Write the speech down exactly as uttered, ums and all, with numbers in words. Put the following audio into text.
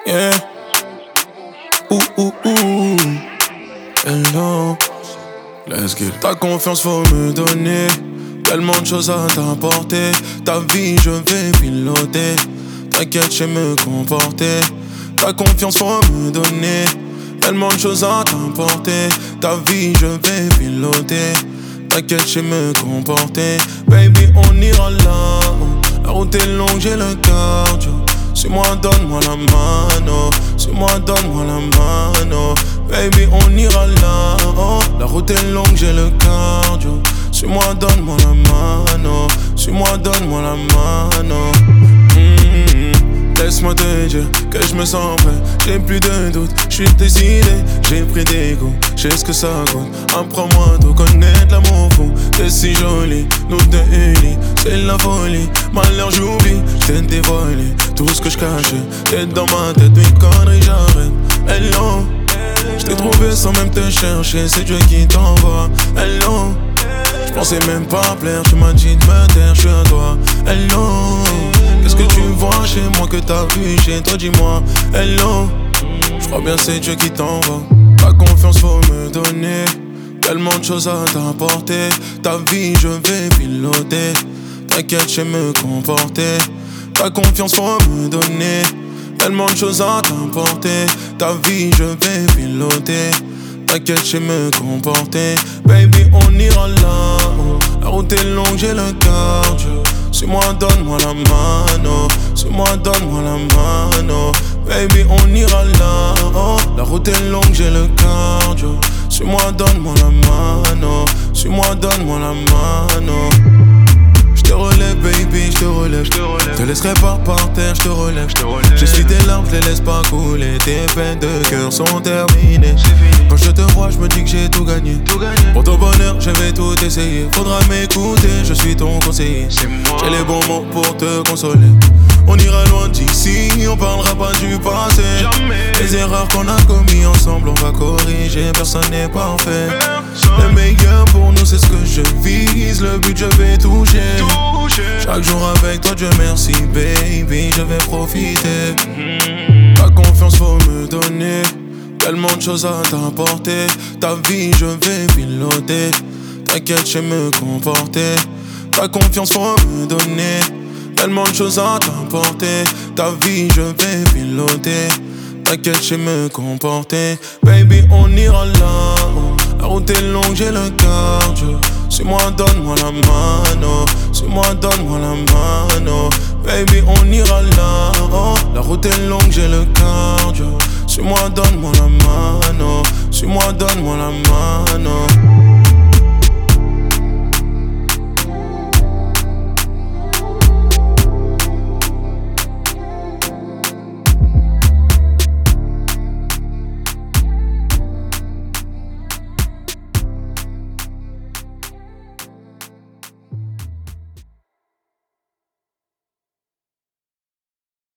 Yeah. Ouh, ouh, ouh. Hello. Let's get it. Ta confiance, faut me donner. Tellement de choses à t'apporter. Ta vie, je vais piloter. T'inquiète, je sais me comporter. Ta confiance, faut me donner. Tellement de choses à t'apporter. Ta vie, je vais piloter. T'inquiète, je sais me comporter. Baby, on ira là. La route est longue, j'ai le cardio. Suis-moi, donne-moi la mano. Suis-moi, donne-moi la mano. Baby, on ira là. Oh, la route est longue, j'ai le cardio. Suis-moi, donne-moi la mano. Suis-moi, donne-moi la mano. Mm-hmm. Laisse-moi te dire que je me sens prêt. J'ai plus de doute, je suis décidé. J'ai pris des goûts, je sais ce que ça coûte. Apprends-moi à tout connaître, l'amour fou. T'es si jolie, nous deux unis, c'est la folie. Malheur j'oublie, j't'ai dévoilé tout ce que je cachais. T'es dans ma tête, une connerie j'arrête. Hello, j't'ai trouvé sans même te chercher. C'est Dieu qui t'envoie. Hello, j'pensais même pas plaire. Tu m'as dit de me taire, j'suis à toi. Hello, qu'est-ce que tu vois chez moi que t'as vu chez toi, dis-moi. Hello, j'crois bien c'est Dieu qui t'envoie. Ta confiance faut me donner. Tellement de choses à t'apporter. Ta vie je vais piloter. T'inquiète, je sais me comporter. Ta confiance faut me donner. Tellement de choses à t'apporter. Ta vie je vais piloter. T'inquiète, je sais me comporter. Baby, on ira là. La route est longue, j'ai le cardio. Suis-moi, donne-moi la mano. Suis-moi, donne-moi la mano. Baby, on ira là. Oh, la route est longue, j'ai le cardio. Suis-moi, donne-moi la mano. Suis-moi, donne-moi la mano. J'te relève, baby, j'te relève, j'te relève. Te laisserai pas par terre, j'te relève, j'te relève. J'essuie tes larmes, j'les laisse pas couler. Tes peines de cœur sont terminées. Quand je te vois, je me dis que j'ai tout gagné. Tout gagné. Pour ton bonheur, je vais tout essayer. Faudra m'écouter, je suis ton conseiller. J'ai les bons mots pour te consoler. On ira loin d'ici, on parlera pas du passé. Jamais. Les erreurs qu'on a commis ensemble, on va corriger. Personne n'est parfait. Personne. Le meilleur pour nous, c'est ce que je vise. Le but, je vais toucher. toucher. Chaque jour avec toi, Dieu merci, baby, je vais profiter. Mm-hmm. Ta confiance, faut me donner. Tellement de choses à t'apporter. Ta vie, je vais piloter. T'inquiète, je sais me comporter. Ta confiance, faut me donner. Tellement de choses à t'apporter. Ta vie, je vais piloter. T'inquiète, je sais me comporter. Baby, on ira là. La route est longue, j'ai le cardio. Suis-moi, donne-moi la mano. Suis-moi, donne-moi la mano. Baby, on ira là. Oh, la route est longue, j'ai le cardio. Suis-moi, donne-moi la mano. Suis-moi, donne-moi la mano.